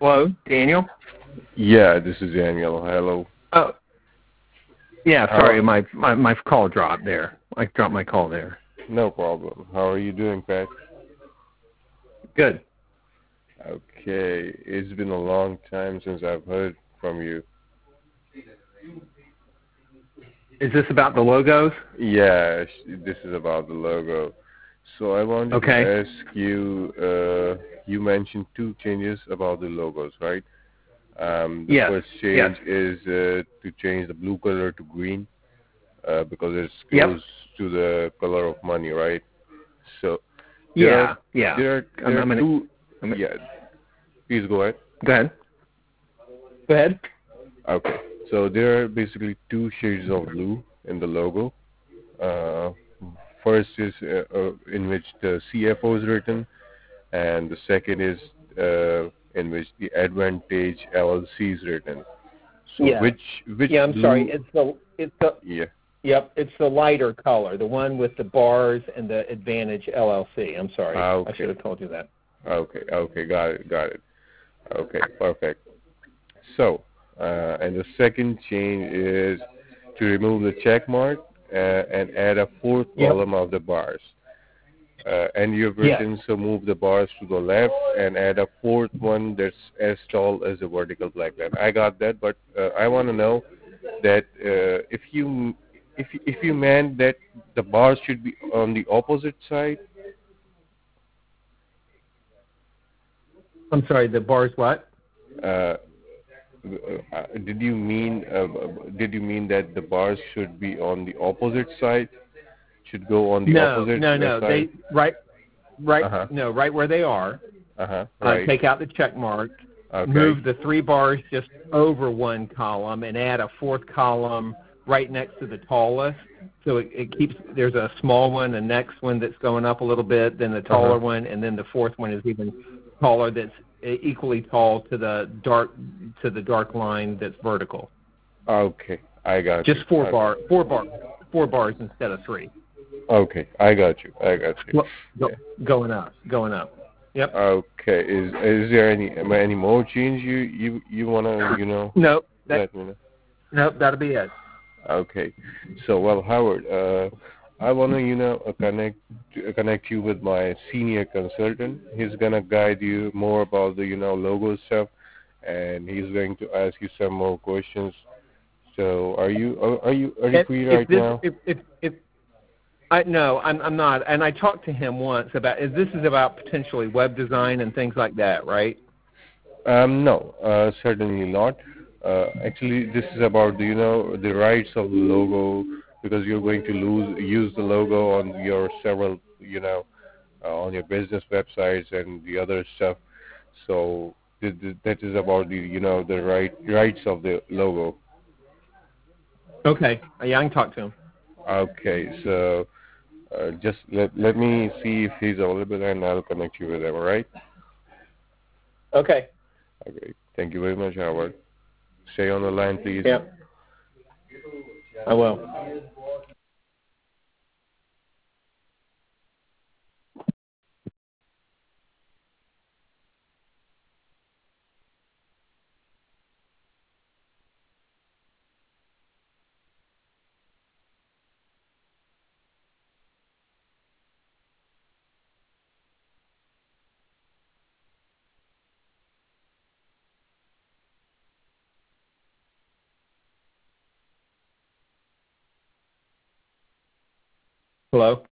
Hello, Daniel? Yeah, this is Daniel. Hello. Oh, yeah, sorry, my call dropped there. I dropped my call there. No problem. How are you doing, Pat? Good. Okay. It's been a long time since I've heard from you. Is this about the logos? Yeah, this is about the logo. So I wanted to ask you, you mentioned two changes about the logos, right? The first change is to change the blue color to green because it's close to the color of money, right? So there are two. Yeah, please go ahead. Go ahead. Okay, so there are basically two shades of blue in the logo. First is in which the CFO is written, and the second is in which the Advantage LLC is written. So which I'm blue? sorry. It's the lighter color, the one with the bars and the Advantage LLC. I'm sorry. I should have told you that. Okay, got it. Okay, perfect. So, and the second change is to remove the check mark and add a fourth column of the bars. And you've written, so move the bars to the left and add a fourth one that's as tall as the vertical black line. I got that, but I want to know that if you meant that the bars should be on the opposite side. I'm sorry, the bars what? Did you mean that the bars should be on the opposite side? Should go on the opposite side? No. They right where they are. Right. Take out the check mark. Okay. Move the three bars just over one column and add a fourth column right next to the tallest. So it keeps, there's a small one, the next one that's going up a little bit, then the taller one, and then the fourth one is even taller that's equally tall to the dark line that's vertical. Okay, I got you. Just four bars instead of three. Okay, I got you. Going up. Yep. Okay. Is there any more change you wanna Nope. let me know? Nope. That'll be it. Okay. So well, Howard, I wanna connect you with my senior consultant. He's gonna guide you more about the logo stuff, and he's going to ask you some more questions. So are you free right now? No, I'm not. And I talked to him once about, this is about potentially web design and things like that, right? No, certainly not. Actually, this is about the rights of the logo, because you're going to use the logo on your several on your business websites and the other stuff. So that is about the rights of the logo. Okay. Yeah, I can talk to him. Okay, so just let me see if he's available, and I'll connect you with him. All right? Okay. Okay. Thank you very much, Howard. Stay on the line, please. Yeah. I will. Hello?